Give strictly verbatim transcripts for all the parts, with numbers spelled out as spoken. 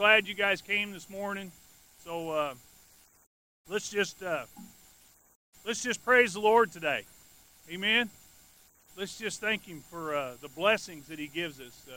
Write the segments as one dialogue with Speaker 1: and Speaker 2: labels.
Speaker 1: glad you guys came this morning. So uh, let's just uh, let's just praise the Lord today. Amen. Let's just thank Him for uh, the blessings that He gives us. Uh,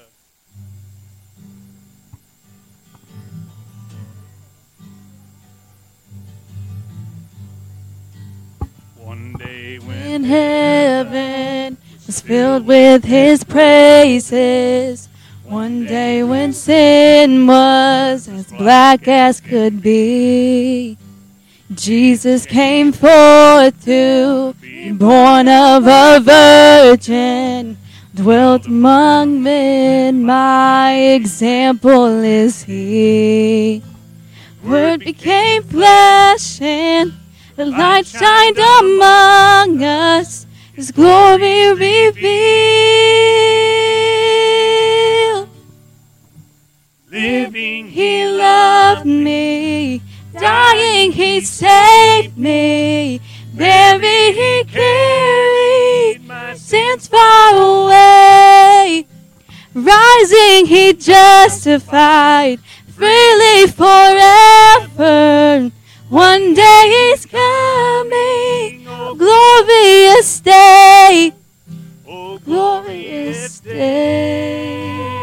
Speaker 1: One day when
Speaker 2: in heaven was filled with His praises. One day when sin was as black as could be, Jesus came forth to be born of a virgin, dwelt among men, my example is He. Word became flesh and the light shined among us, His glory revealed.
Speaker 1: living
Speaker 2: He loved me, dying He saved me, buried He carried my sins far away, rising He justified, freely forever. One day He's coming, oh glorious day,
Speaker 1: oh
Speaker 2: glorious day.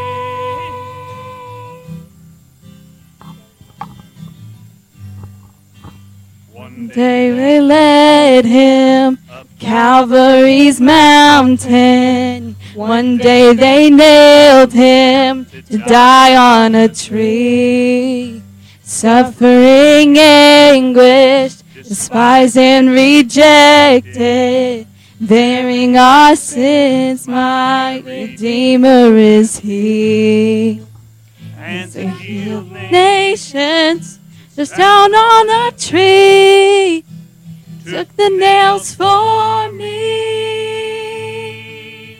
Speaker 1: One
Speaker 2: Day they led Him up Calvary's mountain. One day they nailed Him to die on a tree. Suffering, anguish, despised and rejected, bearing our sins, my Redeemer is He.
Speaker 1: and
Speaker 2: To
Speaker 1: to
Speaker 2: heal
Speaker 1: heal
Speaker 2: nations, just down on a tree, took the nails for me.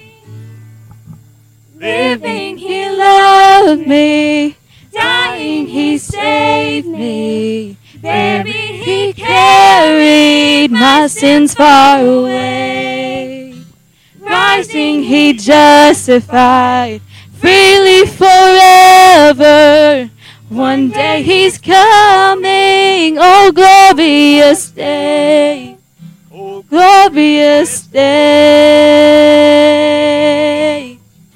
Speaker 2: Living He loved me, dying He saved me, buried He carried my sins far away, rising He justified, freely forever. One day He's coming, oh glorious day,
Speaker 1: oh
Speaker 2: glorious day.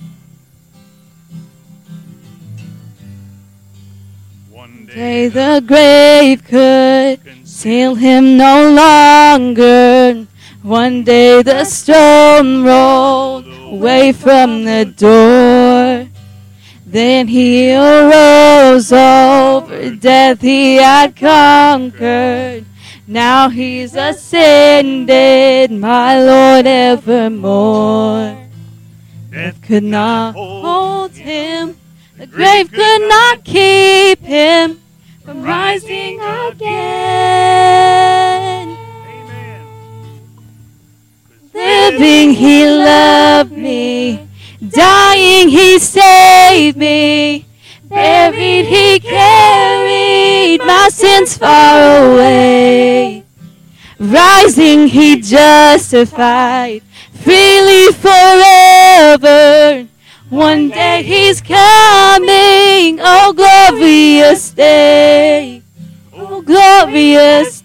Speaker 1: One
Speaker 2: Day the grave could conceal Him no longer. One day the stone rolled away from the door. Then He arose, over death He had conquered. Now He's ascended, my Lord evermore. Death could not hold Him, the grave could not keep Him from rising again.
Speaker 1: Amen.
Speaker 2: Living He loved me, dying He saved me, buried He carried my sins far away, rising He justified, freely forever. One day He's coming, oh glorious day, oh glorious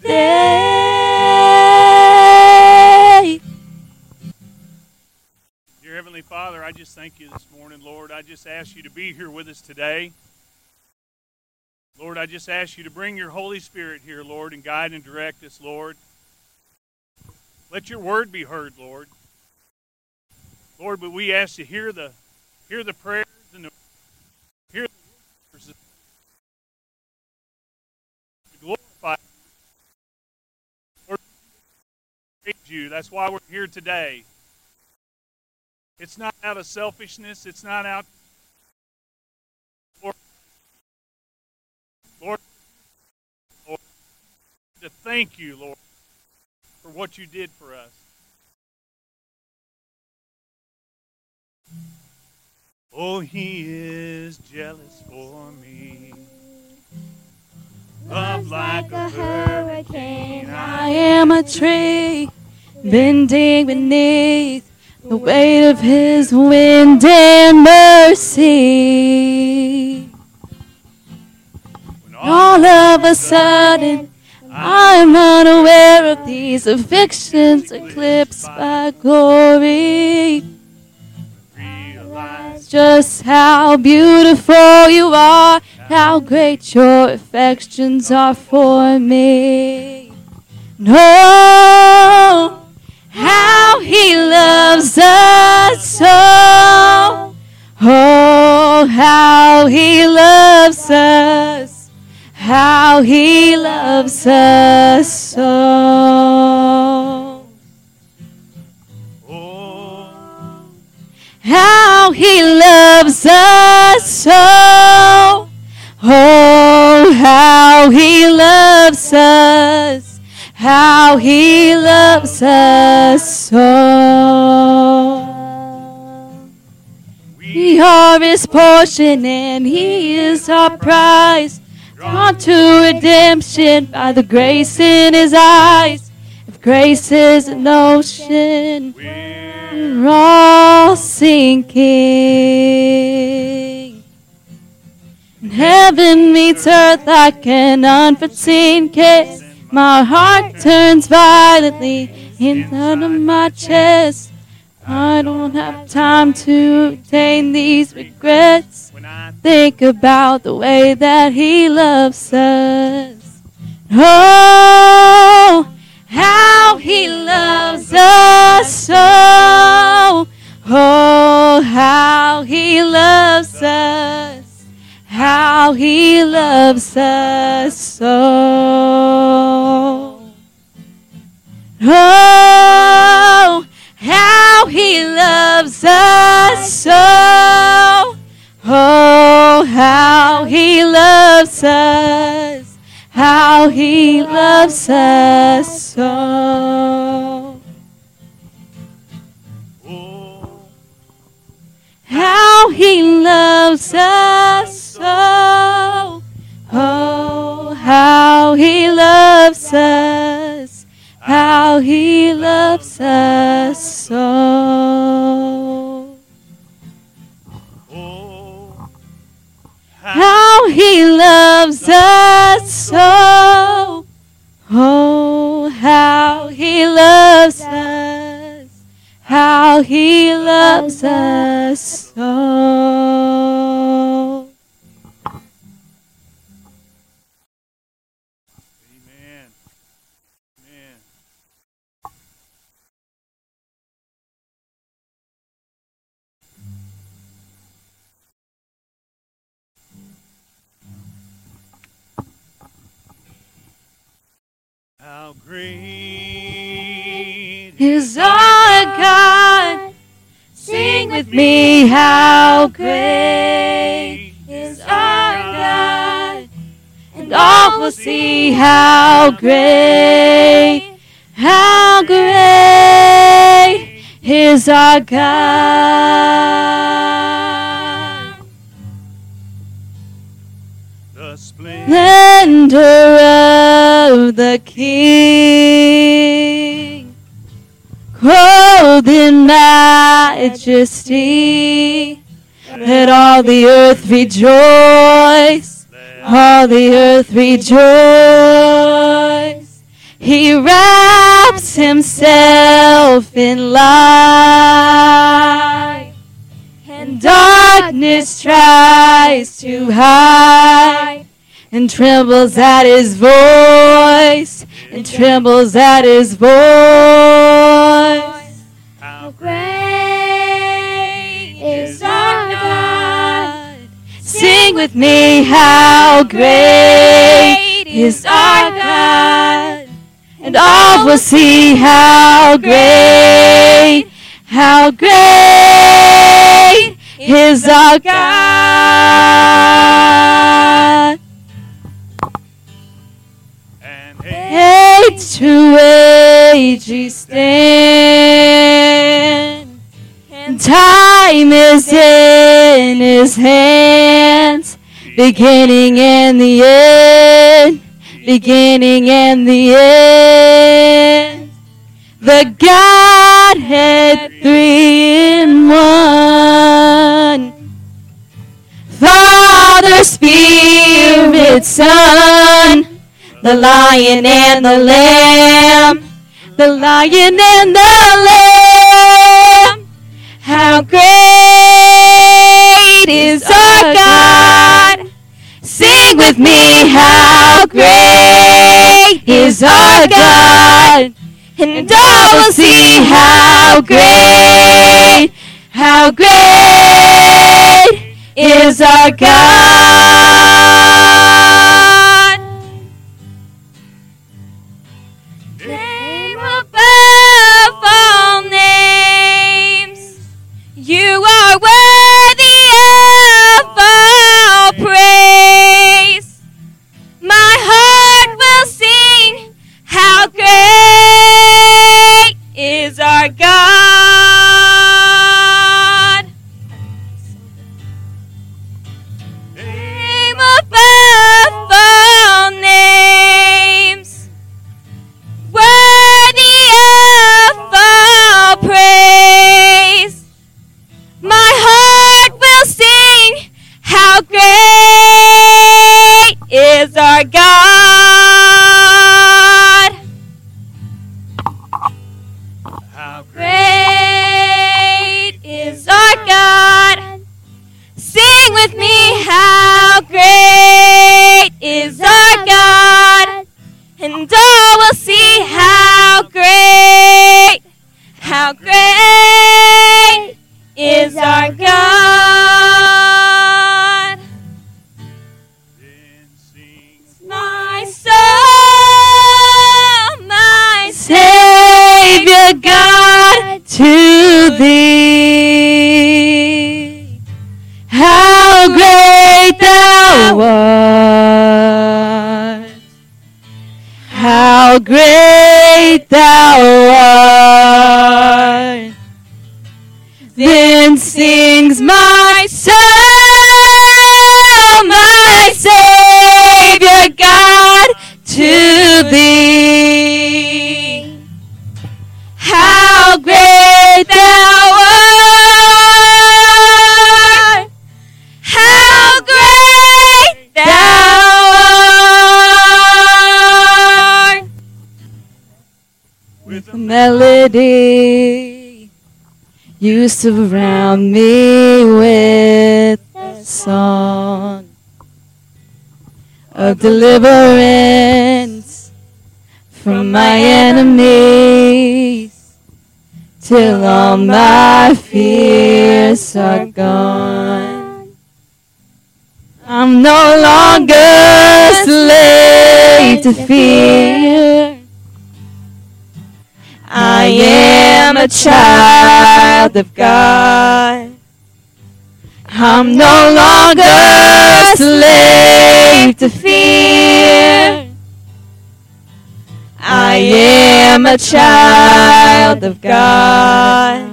Speaker 2: day.
Speaker 1: Dear Heavenly Father, I just thank You this morning, Lord. I just ask You to be here with us today. Lord, I just ask You to bring Your Holy Spirit here, Lord, and guide and direct us, Lord. Let Your word be heard, Lord. Lord, but we ask to hear the hear the prayers and the, hear the words to glorify Lord, praise You. That's why we're here today. It's not out of selfishness. It's not out. Lord, Lord, Lord, to thank You, Lord, for what You did for us. Oh, He is jealous for me. Love like a hurricane.
Speaker 2: I am a tree bending beneath the weight of His wind and mercy. all of a sudden, I'm unaware of these afflictions eclipsed by glory. Realize just how beautiful you are, how great your affections are for me. No, how he loves us so. Oh, how he loves us. How he loves us so. Oh, how he loves us so. Oh, how he loves us. How he loves us so. We are his portion and he is our prize. Drawn to redemption by the grace in his eyes. If grace is an ocean, we're all sinking. And heaven meets earth like an unforeseen kiss. My heart turns violently inside of my chest. I don't have time to obtain these regrets. Think about the way that he loves us. Oh, how he loves us so. Oh, how he loves us. How he loves us so. Oh, how he loves us so. Oh, how he loves us. How he loves us so. How he loves us so. Oh, how he loves us. How he loves us so. How he loves us so. Oh, how he loves us. How he loves us so.
Speaker 1: Amen. Amen. How great
Speaker 2: is our God. Sing with me, how great is our God. And all will see how great, how great is our God.
Speaker 1: the splendor
Speaker 2: Splendor of the King, clothed in majesty, let all the earth rejoice, all the earth rejoice. He wraps himself in light, and darkness tries to hide, and trembles at his voice, and trembles at his voice. How great is our God. Sing with me, how great is our God. And all will see how great, how great is our God.
Speaker 1: and
Speaker 2: Age to age he stands, and time is in his hands, beginning and the end, beginning and the end. The Godhead three in one, Father, Spirit, Son, the Lion and the Lamb, the Lion and the Lamb. How great is our God! Sing with me, how great is our God! And all will see how great, how great is our God. Name above all names, you are worthy of all praise. My heart will sing, how great is our God. Name above all names, worthy of all praise. My heart will sing, how great is our God.
Speaker 1: How
Speaker 2: Great is our God. Sing with me, how great is our God. And all will see how great, how great is our God.
Speaker 1: then sings
Speaker 2: My soul, my Savior God, to thee. How great thou art! How great thou art! Then sings my soul, my Savior God, to thee. How great thou art! How great thou art!
Speaker 1: with a
Speaker 2: Melody, you surround me with a song of deliverance from my enemies, till all my fears are gone. I'm no longer slave to fear. I am a child of God. I'm no longer slave to fear. I am a child of God.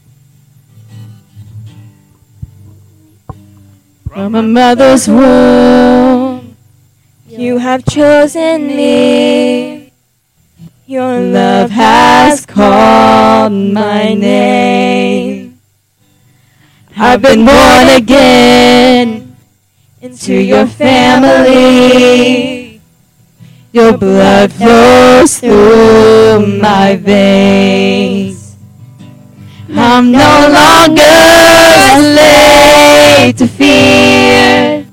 Speaker 2: From a mother's womb, you have chosen me. Your love has called my name. I've been born again into your family. Your blood flows through my veins. I'm no longer a slave to fear.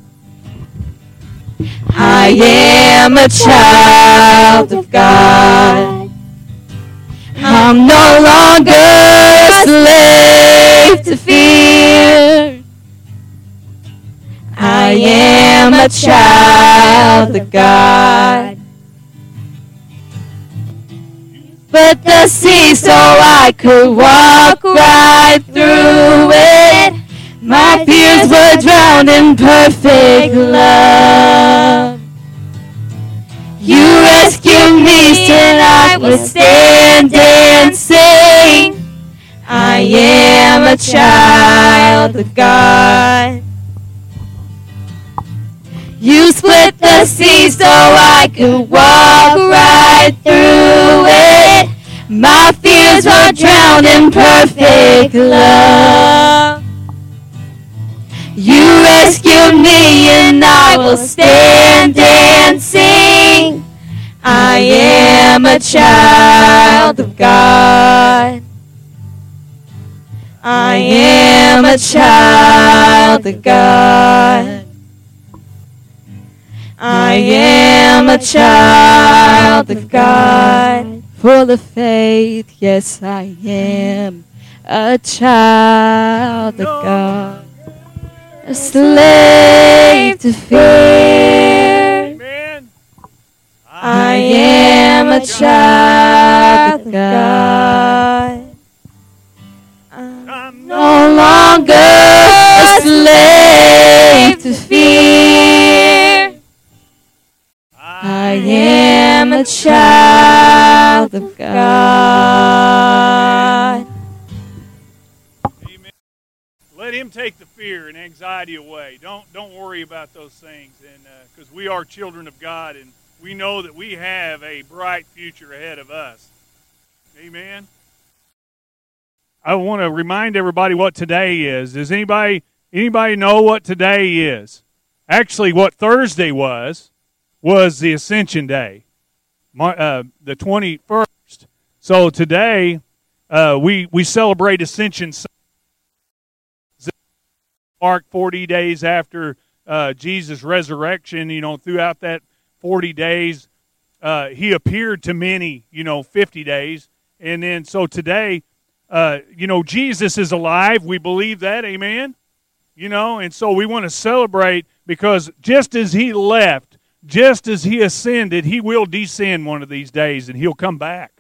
Speaker 2: I am a child of God. I'm no longer a slave to fear. I am a child of God. But the sea so I could walk right through it. My fears were drowned in perfect love. You rescued me so I would stand and sing. I am a child of God. You split the sea so I could walk right through it. My fears were drowned in perfect love. You rescued rescued me, and I will stand and sing. I am a child of God. I am a child of God. I am a child of God. Full of faith, yes, I am a child of God. A slave to fear. I am a child of God. I'm no longer a slave to fear. I am a child of God.
Speaker 1: Amen. Let him take the fear and anxiety away. Don't don't worry about those things, and because uh, we are children of God, and we know that we have a bright future ahead of us. Amen. I want to remind everybody what today is. Does anybody anybody know what today is? Actually, what Thursday was was the Ascension Day, uh, the twenty-first. So today uh, we we celebrate Ascension Sunday. Mark forty days after uh, Jesus' resurrection. You know, throughout that forty days, uh, he appeared to many. You know, fifty days, and then so today. Uh, you know, Jesus is alive. We believe that, amen? You know, and so we want to celebrate because just as he left, just as he ascended, he will descend one of these days and he'll come back.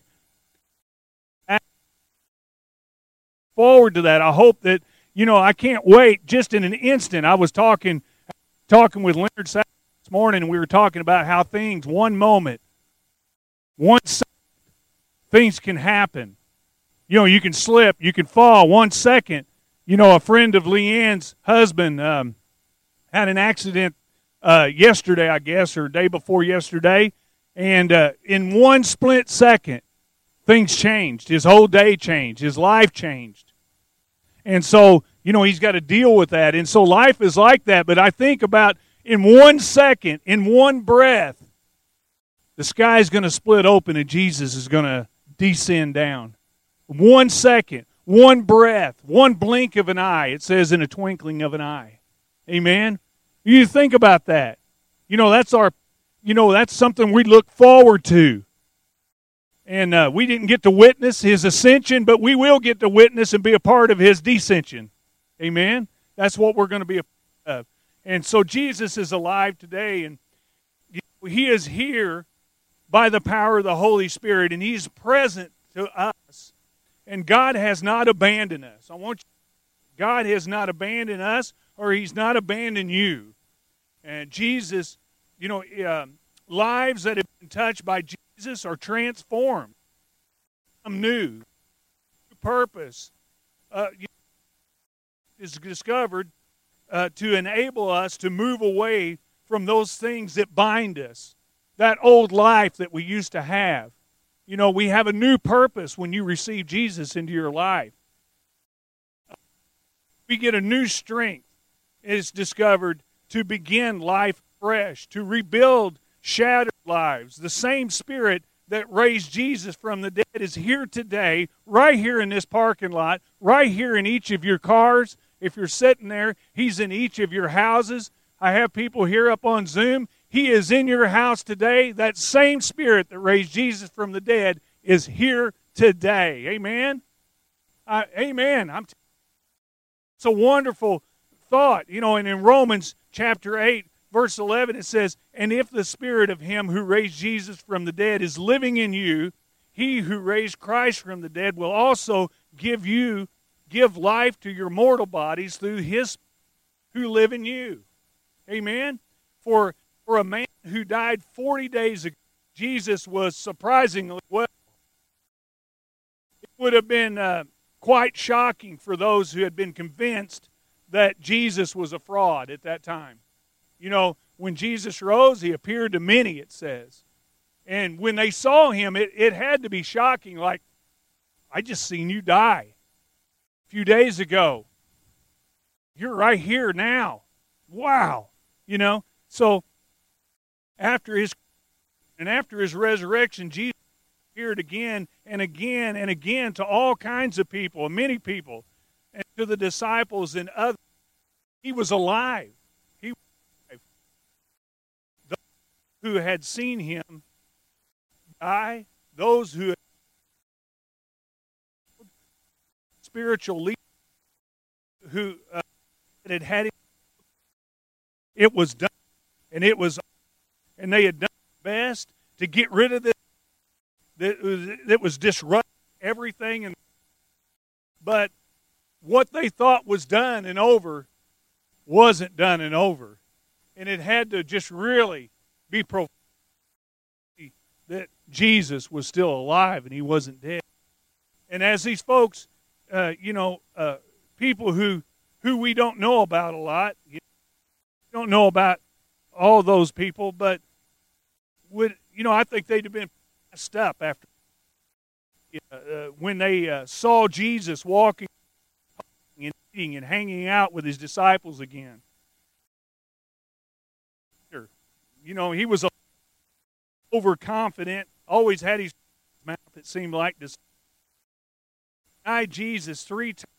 Speaker 1: Forward to that. I hope that, you know, I can't wait just in an instant. I was talking talking with Leonard Sapp this morning, and we were talking about how things, one moment, one second, things can happen. You know, you can slip, you can fall one second. You know, a friend of Leanne's husband um, had an accident uh, yesterday, I guess, or day before yesterday. And uh, in one split second, things changed. His whole day changed. His life changed. And so, you know, he's got to deal with that. And so life is like that. But I think about in one second, in one breath, the sky is going to split open and Jesus is going to descend down. One second, one breath, one blink of an eye. It says in a twinkling of an eye. Amen? You think about that. You know, that's our, you know, that's something we look forward to. And uh, we didn't get to witness his ascension, but we will get to witness and be a part of his descension. Amen? That's what we're going to be a part of. And so Jesus is alive today, and he is here by the power of the Holy Spirit, and he's present to us. And God has not abandoned us. I want you, God has not abandoned us, or he's not abandoned you. And Jesus, you know, uh, lives that have been touched by Jesus are transformed. Some new purpose uh, is discovered uh, to enable us to move away from those things that bind us, that old life that we used to have. You know, we have a new purpose when you receive Jesus into your life. We get a new strength. It's discovered to begin life fresh, to rebuild shattered lives. The same Spirit that raised Jesus from the dead is here today, right here in this parking lot, right here in each of your cars. If you're sitting there, he's in each of your houses. I have people here up on Zoom. He is in your house today. That same Spirit that raised Jesus from the dead is here today. Amen? Uh, amen. I'm t- it's a wonderful thought. You know, and in Romans chapter eight, verse eleven, it says, "And if the Spirit of him who raised Jesus from the dead is living in you, he who raised Christ from the dead will also give you, give life to your mortal bodies through his who live in you." Amen? For For a man who died forty days ago, Jesus was surprisingly well. It would have been uh, quite shocking for those who had been convinced that Jesus was a fraud at that time. You know, when Jesus rose, he appeared to many, it says. And when they saw him, it, it had to be shocking, like, I just seen you die a few days ago. You're right here now. wow, you know. So after his and after his resurrection, Jesus appeared again and again and again to all kinds of people, many people, and to the disciples and others. He was alive. He was alive. Those who had seen him die, those who had spiritual leaders who uh, had had him, it was done, and it was, and they had done their best to get rid of this that was, that was disrupting everything, and but what they thought was done and over wasn't done and over, and it had to just really be pro that Jesus was still alive and he wasn't dead. And as these folks, uh, you know, uh, people who who we don't know about a lot, you don't know about all those people, but would you know? I think they'd have been messed up after uh, when they uh, saw Jesus walking and eating and hanging out with his disciples again. You know, he was overconfident, always had his mouth, it seemed like, to deny Jesus three times.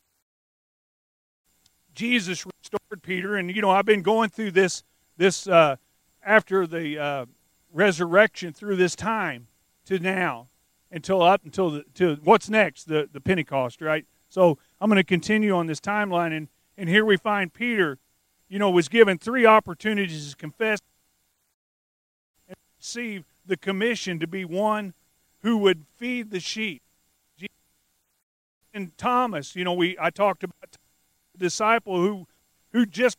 Speaker 1: Jesus restored Peter, and, you know, I've been going through this, this uh, after the uh, resurrection, through this time to now, until up until the, to what's next, the, the Pentecost, right? So I'm going to continue on this timeline, and, and here we find Peter, you know, was given three opportunities to confess and receive the commission to be one who would feed the sheep. And Thomas, you know, we I talked about the disciple who who just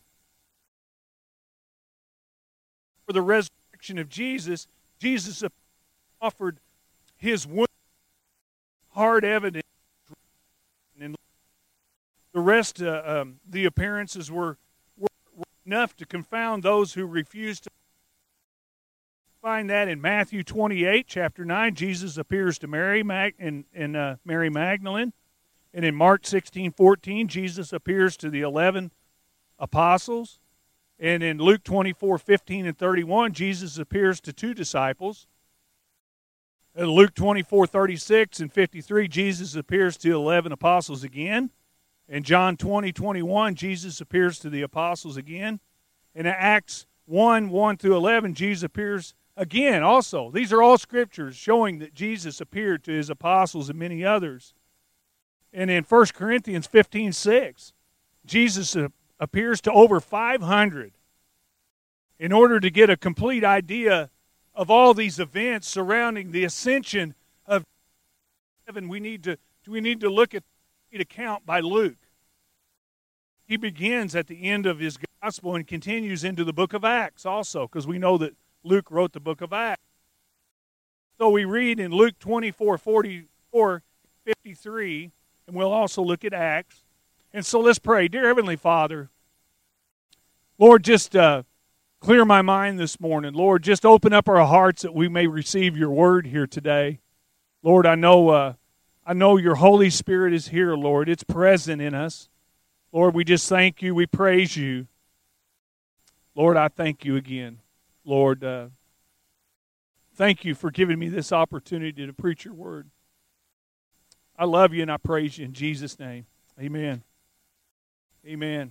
Speaker 1: for the resurrection of Jesus, Jesus offered his wound, hard evidence, and the rest, uh, um, the appearances were, were, were enough to confound those who refused to. Find that in Matthew twenty-eight, chapter nine. Jesus appears to Mary Mag and, and uh, Mary Magdalene. And in Mark sixteen fourteen, Jesus appears to the eleven apostles. And in Luke twenty-four fifteen and thirty-one, Jesus appears to two disciples. In Luke twenty-four thirty-six and fifty-three, Jesus appears to eleven apostles again. In John twenty twenty-one, Jesus appears to the apostles again. In Acts one one through eleven, Jesus appears again also. These are all scriptures showing that Jesus appeared to his apostles and many others. And in First Corinthians fifteen six, Jesus appears to over five hundred. In order to get a complete idea of all these events surrounding the ascension of heaven, we need to we need to look at the account by Luke. He begins at the end of his gospel and continues into the book of Acts also, because we know that Luke wrote the book of Acts. So we read in Luke twenty-four forty-four, fifty-three, and we'll also look at Acts. And so let's pray. Dear Heavenly Father, Lord, just uh, clear my mind this morning. Lord, just open up our hearts that we may receive your word here today. Lord, I know, uh, I know your Holy Spirit is here, Lord. It's present in us. Lord, we just thank you. We praise you. Lord, I thank you again. Lord, uh, thank you for giving me this opportunity to preach your word. I love you and I praise you in Jesus' name. Amen. Amen.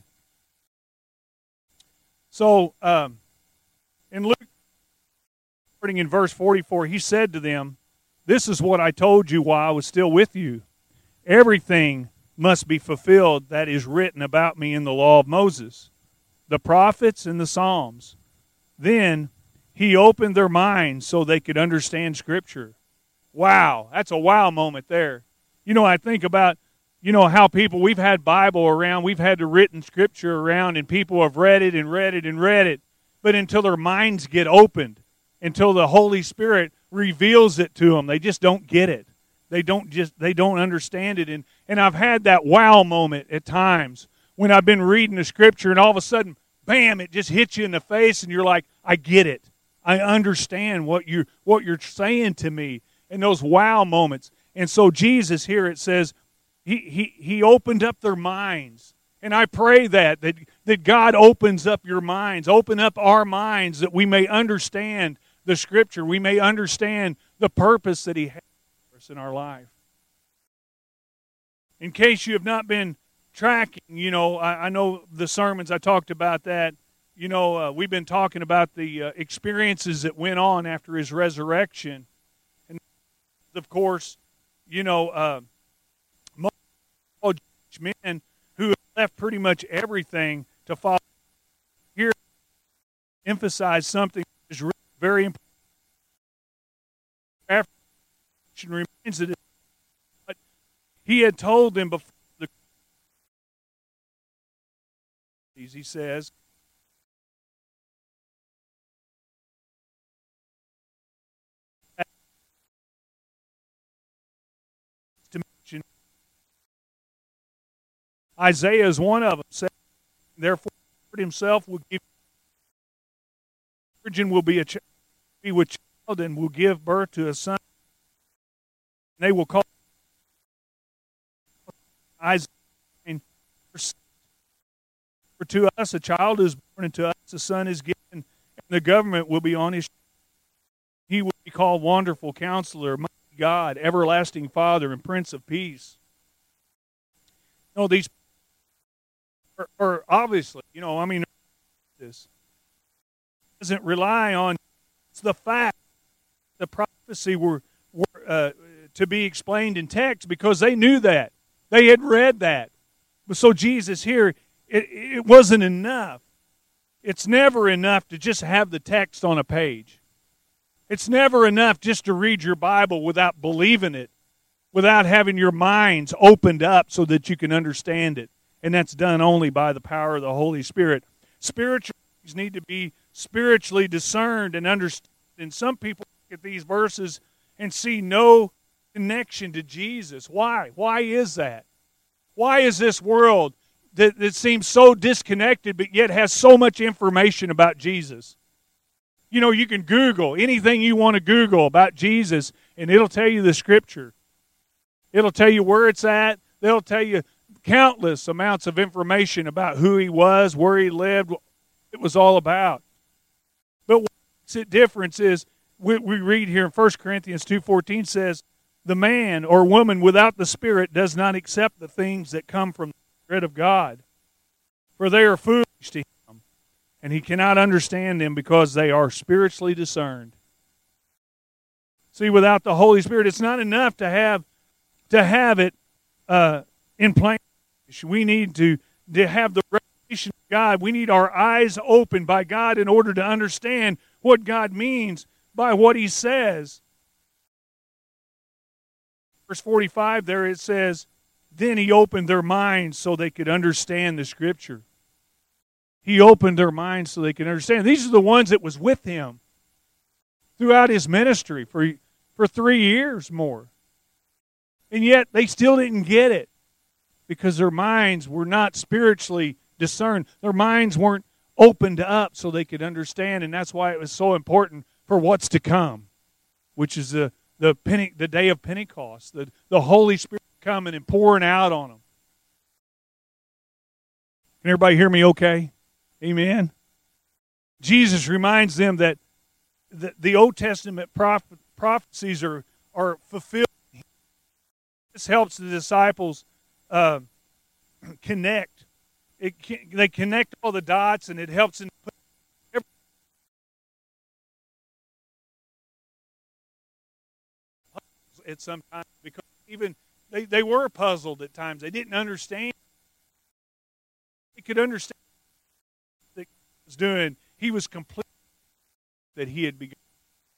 Speaker 1: So, um, in Luke, starting in verse forty-four, he said to them, "This is what I told you while I was still with you. Everything must be fulfilled that is written about me in the law of Moses, the prophets, and the Psalms." Then he opened their minds so they could understand Scripture. Wow, that's a wow moment there. You know, I think about, you know, how people, we've had Bible around, we've had the written Scripture around, and people have read it and read it and read it. But until their minds get opened, until the Holy Spirit reveals it to them, they just don't get it. They don't just, they don't understand it. And, and I've had that wow moment at times when I've been reading the Scripture and all of a sudden, bam, it just hits you in the face and you're like, I get it. I understand what you're, what you're saying to me. And those wow moments. And so Jesus here, it says, he, he, he opened up their minds And I pray that, that, that God opens up your minds, open up our minds, that we may understand the Scripture. We may understand the purpose that He has for us in our life. In case you have not been tracking, you know, I, I know the sermons, I talked about that. You know, uh, we've been talking about the uh, experiences that went on after His resurrection. And, of course, you know, uh, most men who have left pretty much everything to follow. Here, emphasize something that is really very important. After remains that but He had told them before the He says, to mention, Isaiah is one of them. Said, therefore, the Lord Himself will give. The virgin will be a child, be with child, and will give birth to a son. And they will call Isaiah. For to us a child is born, and to us a son is given, and the government will be on His. He will be called Wonderful Counselor, Mighty God, Everlasting Father, and Prince of Peace. You know, these are, are obviously, you know, I mean, this doesn't rely on, it's the fact the prophecy were, were uh, to be explained in text, because they knew that. They had read that. But so Jesus here, it, it wasn't enough. It's never enough to just have the text on a page. It's never enough just to read your Bible without believing it, without having your minds opened up so that you can understand it. And that's done only by the power of the Holy Spirit. Spiritual things need to be spiritually discerned and understood. And some people look at these verses and see no connection to Jesus. Why? Why is that? Why is this world that, that seems so disconnected but yet has so much information about Jesus? You know, you can Google anything you want to Google about Jesus, and it'll tell you the Scripture. It'll tell you where it's at. They'll tell you countless amounts of information about who He was, where He lived, what it was all about. But what makes it different is, we, we read here in First Corinthians two fourteen says, the man or woman without the Spirit does not accept the things that come from the Spirit of God, for they are foolish to him, and he cannot understand them because they are spiritually discerned. See, without the Holy Spirit, it's not enough to have to have it uh, in plain English. We need to, to have the revelation of God. We need our eyes opened by God in order to understand what God means by what He says. Verse forty-five there it says, then He opened their minds so they could understand the Scripture. He opened their minds so they could understand. These are the ones that was with Him throughout His ministry for, for three years more. And yet they still didn't get it because their minds were not spiritually discerned. Their minds weren't opened up so they could understand, and that's why it was so important for what's to come, which is the the, Pente- the day of Pentecost, the, the Holy Spirit coming and pouring out on them. Can everybody hear me okay? Amen? Jesus reminds them that the, the Old Testament proph- prophecies are, are fulfilled. This helps the disciples uh, connect. It, they connect all the dots, and it helps them put at some time, because even they, they were puzzled at times. They didn't understand. They could understand what he was doing. He was complete that he had begun.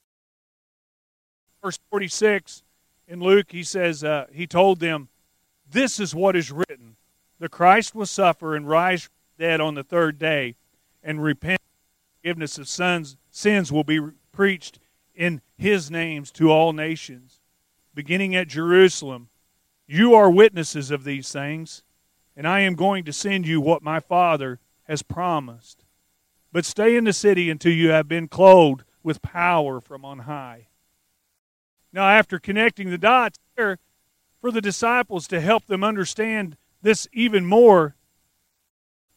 Speaker 1: Verse forty-six in Luke, he says, uh, he told them, this is what is written. The Christ will suffer and rise from the dead on the third day, and repent. Forgiveness of sons, sins will be preached in His names to all nations, beginning at Jerusalem. You are witnesses of these things, and I am going to send you what my Father has promised. But stay in the city until you have been clothed with power from on high. Now, after connecting the dots there, for the disciples to help them understand this even more,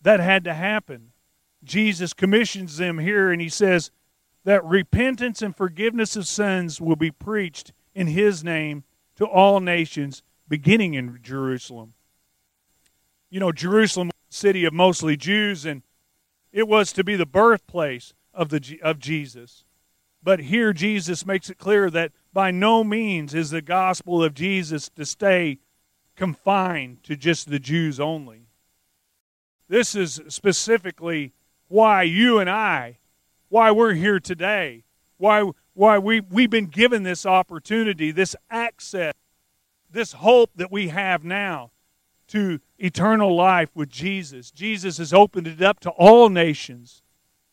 Speaker 1: that had to happen. Jesus commissions them here, and he says that repentance and forgiveness of sins will be preached in his name to all nations, beginning in Jerusalem. You know, Jerusalem was a city of mostly Jews, and it was to be the birthplace of the of Jesus. But here Jesus makes it clear that by no means is the gospel of Jesus to stay confined to just the Jews only. This is specifically why you and I, why we're here today, why why we, we've been given this opportunity, this access, this hope that we have now to eternal life with Jesus. Jesus has opened it up to all nations.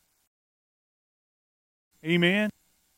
Speaker 1: Amen.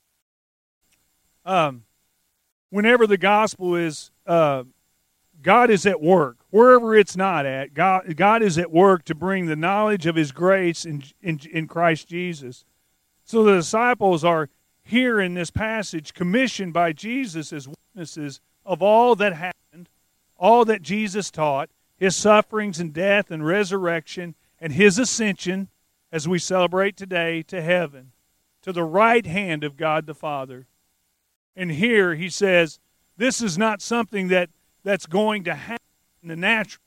Speaker 1: Um, whenever the gospel is, uh, God is at work. Wherever it's not at, God, God is at work to bring the knowledge of his grace in, in, in Christ Jesus. So the disciples are here in this passage commissioned by Jesus as witnesses of all that happened, all that Jesus taught, his sufferings and death and resurrection, and his ascension, as we celebrate today, to heaven, to the right hand of God the Father. And here he says, this is not something that, that's going to happen in the natural,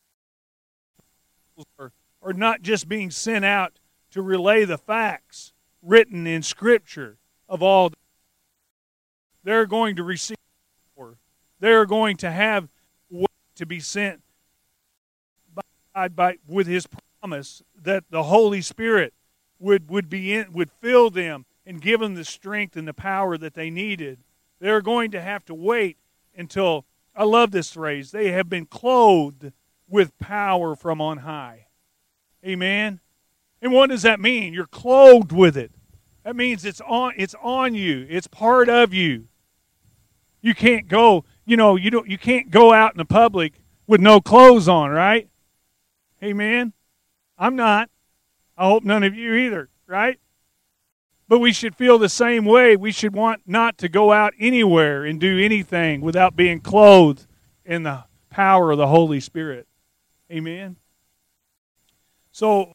Speaker 1: or, or not just being sent out to relay the facts written in Scripture of all. They're going to receive, or they're going to have to be sent by God by, with his promise that the Holy Spirit would, would be in, would fill them and give them the strength and the power that they needed. They're going to have to wait until, I love this phrase, they have been clothed with power from on high. Amen? And what does that mean? You're clothed with it. That means it's on, it's on you. It's part of you. You can't go, you know, you don't you can't go out in the public with no clothes on, right? Amen? I'm not. I hope none of you either, right? But we should feel the same way. We should want not to go out anywhere and do anything without being clothed in the power of the Holy Spirit. Amen? So,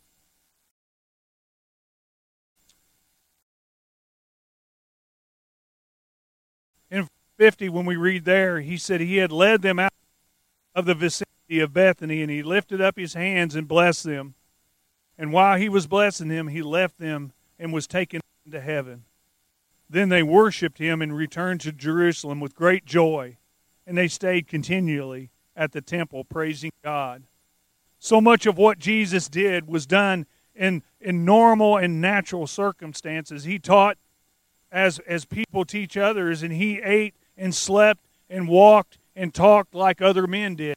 Speaker 1: in fifty, when we read there, he said he had led them out of the vicinity of Bethany, and he lifted up his hands and blessed them. And while he was blessing them, he left them and was taken into heaven. Then they worshipped him and returned to Jerusalem with great joy, and they stayed continually at the temple praising God. So much of what Jesus did was done in, in normal and natural circumstances. He taught as, as people teach others, and he ate and slept and walked and talked like other men did.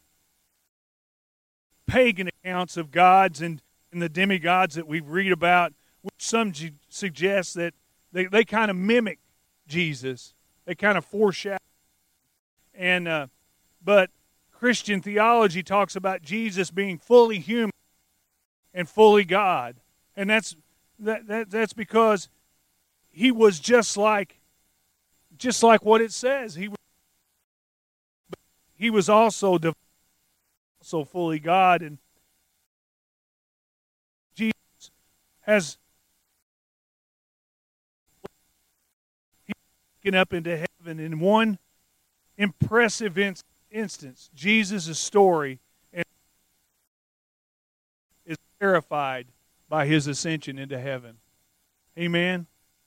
Speaker 1: Pagan accounts of gods and, and the demigods that we read about, which some g- suggest that they, they kind of mimic Jesus. They kind of foreshadow. And uh, but Christian theology talks about Jesus being fully human and fully God. And that's that, that that's because he was just like just like what it says. He was, he was also divine, also fully God, and Jesus has taken up into heaven in one impressive in- instance. Jesus' story is verified by his ascension into heaven. Amen.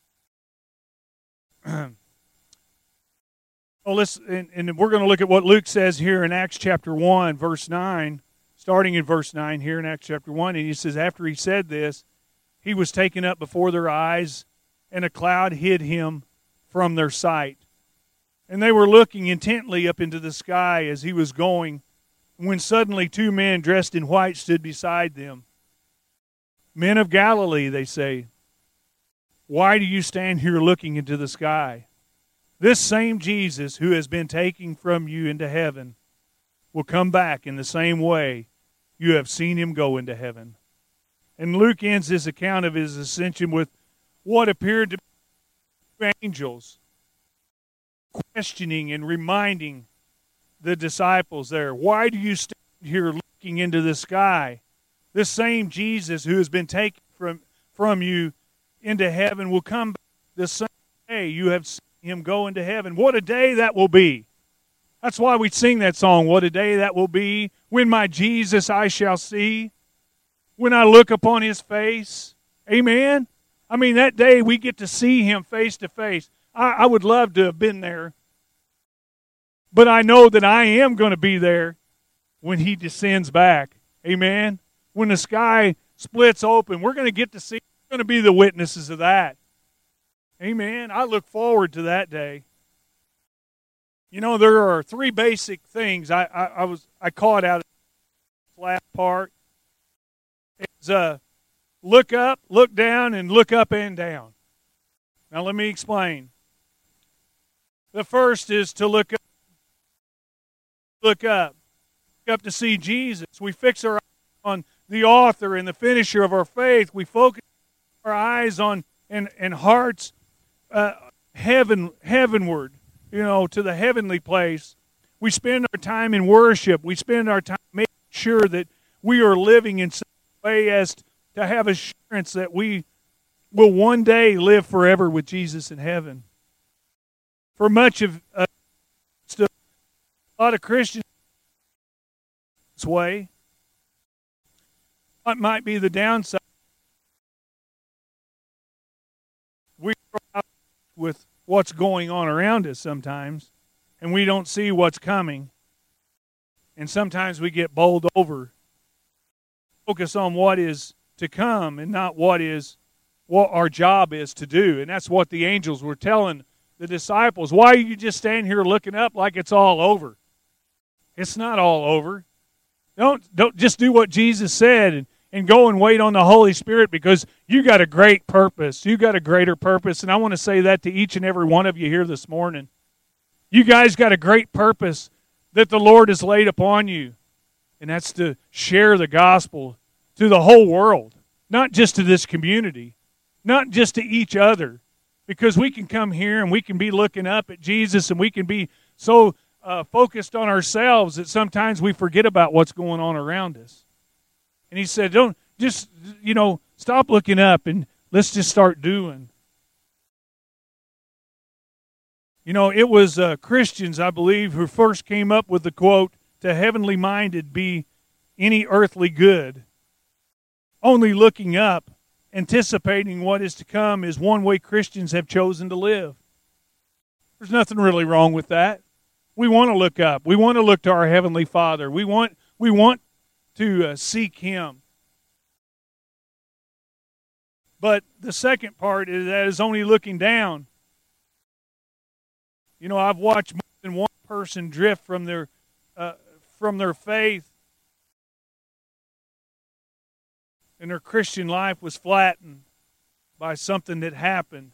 Speaker 1: Well, let's, and, and we're going to look at what Luke says here in Acts chapter one, verse nine, starting in verse nine here in Acts chapter one. And he says, after he said this, he was taken up before their eyes, and a cloud hid him from their sight. And they were looking intently up into the sky as he was going, when suddenly two men dressed in white stood beside them. Men of Galilee, they say, why do you stand here looking into the sky? This same Jesus who has been taken from you into heaven will come back in the same way you have seen him go into heaven. And Luke ends this account of his ascension with what appeared to be angels questioning and reminding the disciples there, why do you stand here looking into the sky? This same Jesus who has been taken from, from you into heaven will come back the same day you have seen him go into heaven. What a day that will be. That's why we sing that song, what a day that will be, when my Jesus I shall see, when I look upon his face. Amen? I mean, that day we get to see him face to face. I, I would love to have been there, but I know that I am going to be there when he descends back. Amen? When the sky splits open, we're going to get to see, we're going to be the witnesses of that. Amen? I look forward to that day. You know, there are three basic things I, I, I was I caught out of the last part. It's uh, look up, look down, and look up and down. Now let me explain. The first is to look up. Look up. Look up to see Jesus. We fix our eyes on the author and the finisher of our faith. We focus our eyes on and, and hearts uh, heaven heavenward. You know, to the heavenly place. We spend our time in worship. We spend our time making sure that we are living in such a way as to have assurance that we will one day live forever with Jesus in heaven. For much of uh, a lot of Christians this way, what might be the downside? We grow up with what's going on around us sometimes, and we don't see what's coming. And sometimes we get bowled over. Focus on what is to come and not what is what our job is to do. And that's what the angels were telling the disciples. Why are you just standing here looking up like it's all over? It's not all over. Don't don't just do what Jesus said and And go and wait on the Holy Spirit, because you got a great purpose. You got a greater purpose. And I want to say that to each and every one of you here this morning. You guys got a great purpose that the Lord has laid upon you. And that's to share the gospel to the whole world. Not just to this community. Not just to each other. Because we can come here and we can be looking up at Jesus, and we can be so uh, focused on ourselves that sometimes we forget about what's going on around us. And he said, don't just, you know, stop looking up and let's just start doing. You know, it was uh, Christians, I believe, who first came up with the quote, to heavenly minded be any earthly good. Only looking up, anticipating what is to come, is one way Christians have chosen to live. There's nothing really wrong with that. We want to look up. We want to look to our Heavenly Father. We want, we want to uh, seek him. But the second part is that is only looking down. You know, I've watched more than one person drift from their uh, from their faith, and their Christian life was flattened by something that happened.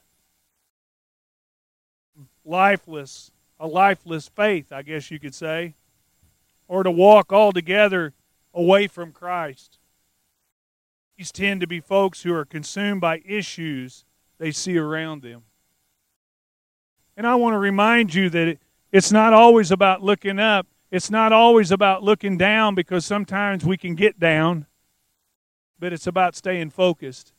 Speaker 1: Lifeless, a lifeless faith, I guess you could say, or to walk altogether away from Christ. These tend to be folks who are consumed by issues they see around them. And I want to remind you that it, it's not always about looking up. It's not always about looking down, because sometimes we can get down, but it's about staying focused.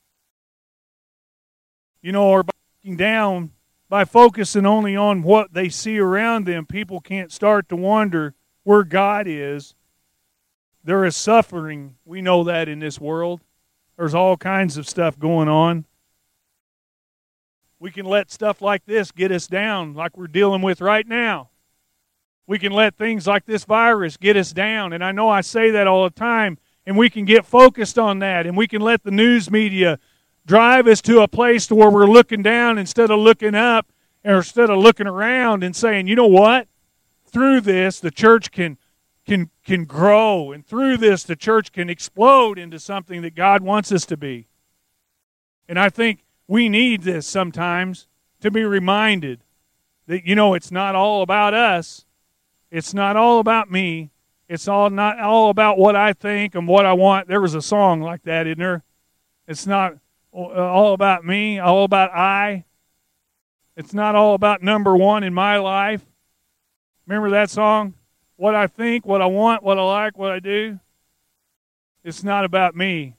Speaker 1: You know, or by looking down, by focusing only on what they see around them, people can't start to wonder where God is. There is suffering. We know that in this world. There's all kinds of stuff going on. We can let stuff like this get us down, like we're dealing with right now. We can let things like this virus get us down. And I know I say that all the time, and we can get focused on that, and we can let the news media drive us to a place to where we're looking down instead of looking up, or instead of looking around and saying, you know what? Through this, the church can can can grow, and through this the church can explode into something that God wants us to be. And I think we need this sometimes, to be reminded that, you know, it's not all about us. It's not all about me. It's all not all about what I think and what I want. There was a song like that, isn't there? It's not all about me, all about I. It's not all about number one in my life. Remember that song? What I think, what I want, what I like, what I do. It's not about me.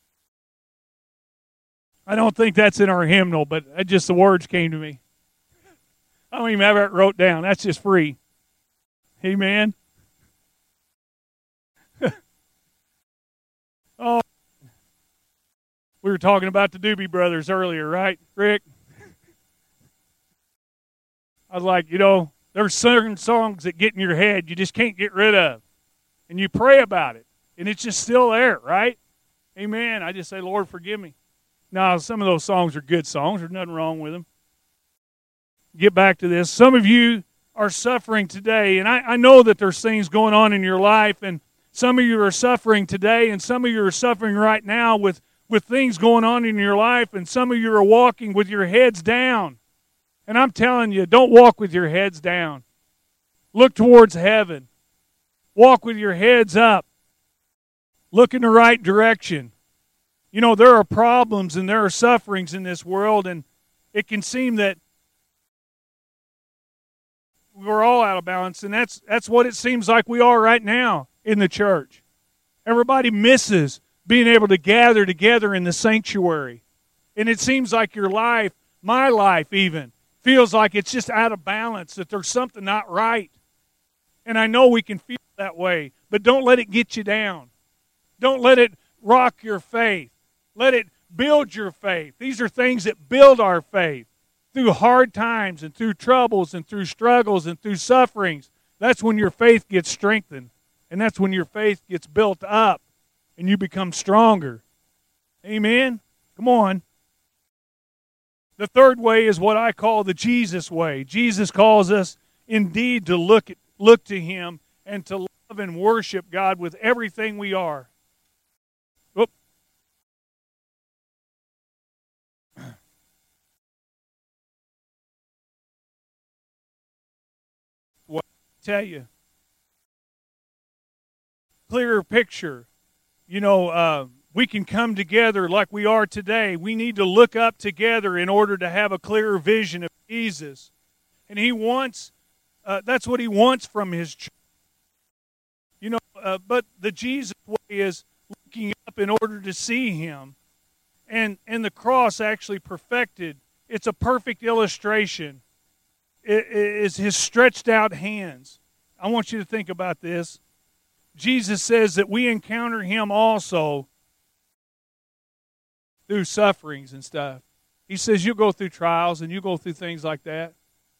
Speaker 1: I don't think that's in our hymnal, but that just the words came to me. I don't even have it wrote down. That's just free. Amen. Oh, we were talking about the Doobie Brothers earlier, right, Rick? I was like, you know, there's certain songs that get in your head you just can't get rid of. And you pray about it, and it's just still there, right? Amen. I just say, Lord, forgive me. Now, some of those songs are good songs. There's nothing wrong with them. Get back to this. Some of you are suffering today, and I, I know that there's things going on in your life, and some of you are suffering today, and some of you are suffering right now with, with things going on in your life, and some of you are walking with your heads down. And I'm telling you, don't walk with your heads down. Look towards heaven. Walk with your heads up. Look in the right direction. You know, there are problems and there are sufferings in this world, and it can seem that we're all out of balance, and that's that's what it seems like we are right now in the church. Everybody misses being able to gather together in the sanctuary. And it seems like your life, my life even, feels like it's just out of balance, that there's something not right. And I know we can feel that way, but don't let it get you down. Don't let it rock your faith. Let it build your faith. These are things that build our faith through hard times and through troubles and through struggles and through sufferings. That's when your faith gets strengthened, and that's when your faith gets built up and you become stronger. Amen? Come on. The third way is what I call the Jesus way. Jesus calls us indeed to look at, look to Him and to love and worship God with everything we are. Oop. What I tell you? Clearer picture. You know, uh, we can come together like we are today. We need to look up together in order to have a clearer vision of Jesus. And He wants, uh, that's what He wants from His church. You know, uh, but the Jesus way is looking up in order to see Him. And, and the cross actually perfected. It's a perfect illustration. It is His stretched out hands. I want you to think about this. Jesus says that we encounter Him also through sufferings and stuff. He says you'll go through trials and you go through things like that.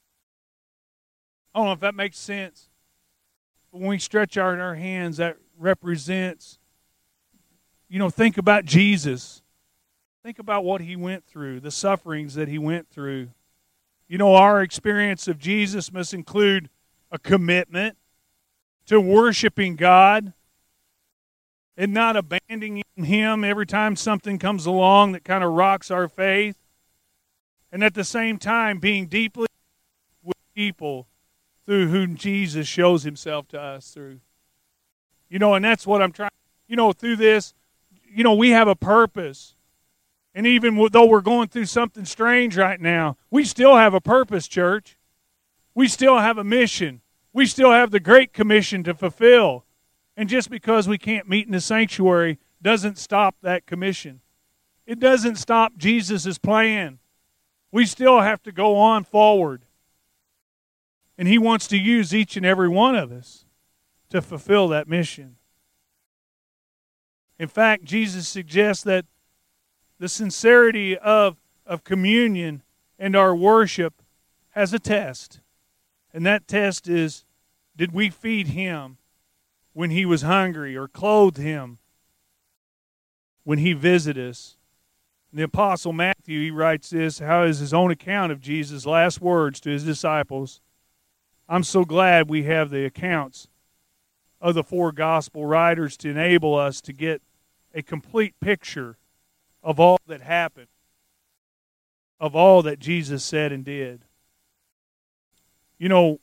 Speaker 1: I don't know if that makes sense. But when we stretch out our hands, that represents, you know, think about Jesus. Think about what He went through, the sufferings that He went through. You know, our experience of Jesus must include a commitment to worshiping God and not abandoning Him every time something comes along that kind of rocks our faith. And at the same time, being deeply with people through whom Jesus shows Himself to us through. You know, and that's what I'm trying, you know, through this, you know, we have a purpose. And even though we're going through something strange right now, we still have a purpose, church. We still have a mission. We still have the Great Commission to fulfill. And just because we can't meet in the sanctuary doesn't stop that commission. It doesn't stop Jesus' plan. We still have to go on forward. And He wants to use each and every one of us to fulfill that mission. In fact, Jesus suggests that the sincerity of, of communion and our worship has a test. And that test is, did we feed Him when He was hungry, or clothe Him when He visited us? And the Apostle Matthew, he writes this, how is his own account of Jesus' last words to His disciples. I'm so glad we have the accounts of the four gospel writers to enable us to get a complete picture of all that happened, of all that Jesus said and did. You know,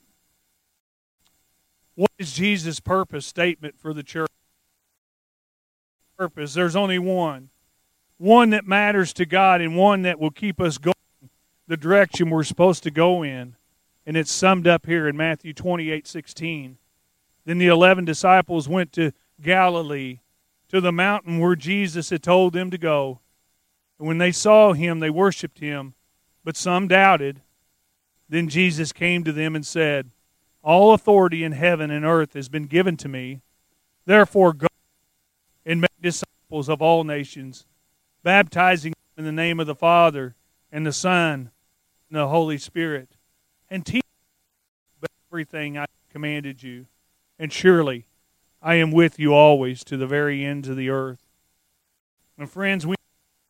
Speaker 1: what is Jesus' purpose statement for the church? Purpose, there's only one. One that matters to God and one that will keep us going the direction we're supposed to go in. And it's summed up here in Matthew twenty-eight sixteen. Then the eleven disciples went to Galilee, to the mountain where Jesus had told them to go. And when they saw him, they worshipped him, but some doubted. Then Jesus came to them and said, all authority in heaven and earth has been given to me. Therefore go and make disciples of all nations, baptizing them in the name of the Father and the Son and the Holy Spirit, and teach them everything I commanded you. And surely I am with you always to the very ends of the earth. And friends, we,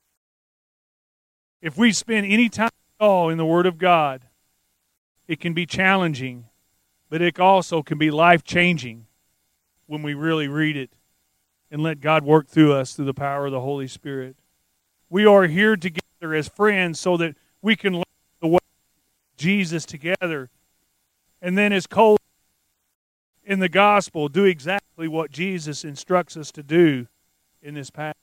Speaker 1: if we spend any time at all in the Word of God, it can be challenging, but it also can be life-changing when we really read it and let God work through us through the power of the Holy Spirit. We are here together as friends so that we can learn the way of Jesus together. And then as Cole in the gospel, do exactly what Jesus instructs us to do in this passage.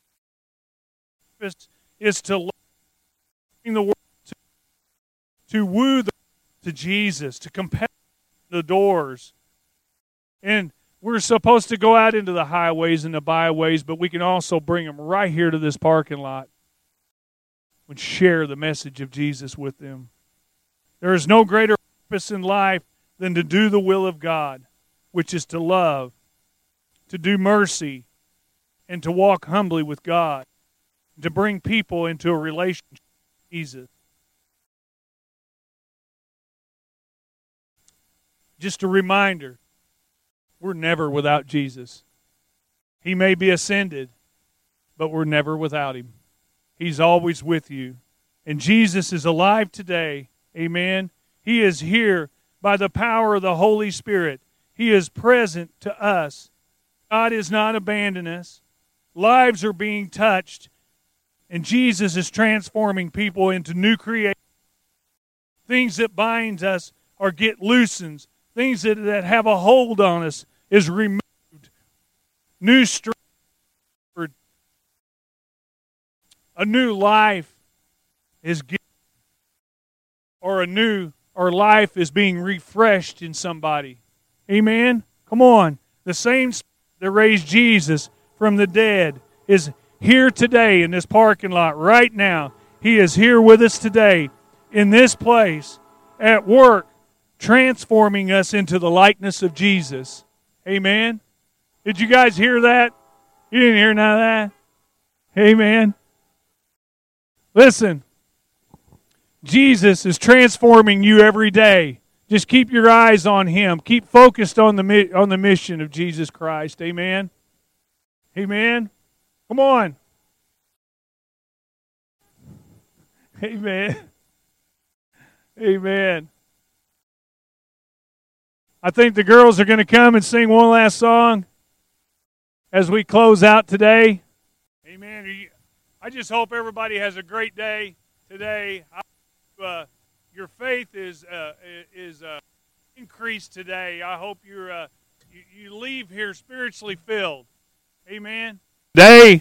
Speaker 1: Is to bring the world to, to woo the to Jesus, to compel the doors. And we're supposed to go out into the highways and the byways, but we can also bring them right here to this parking lot and share the message of Jesus with them. There is no greater purpose in life than to do the will of God, which is to love, to do mercy, and to walk humbly with God, to bring people into a relationship with Jesus. Just a reminder, we're never without Jesus. He may be ascended, but we're never without him. He's always with you. And Jesus is alive today. Amen. He is here by the power of the Holy Spirit. He is present to us. God has not abandoned us. Lives are being touched. And Jesus is transforming people into new creations. Things that bind us or get loosened. Things that, that have a hold on us is removed. New strength. A new life is given. Or a new, or life is being refreshed in somebody. Amen? Come on. The same Spirit that raised Jesus from the dead is here today in this parking lot right now. He is here with us today in this place at work, transforming us into the likeness of Jesus. Amen? Did you guys hear that? You didn't hear none of that? Amen? Listen, Jesus is transforming you every day. Just keep your eyes on Him. Keep focused on the on the mission of Jesus Christ. Amen? Amen? Come on. Amen. Amen. I think the girls are going to come and sing one last song as we close out today. Amen. I just hope everybody has a great day today. Uh, your faith is uh, is uh, increased today. I hope you're uh, you, you leave here spiritually filled. Amen. Day.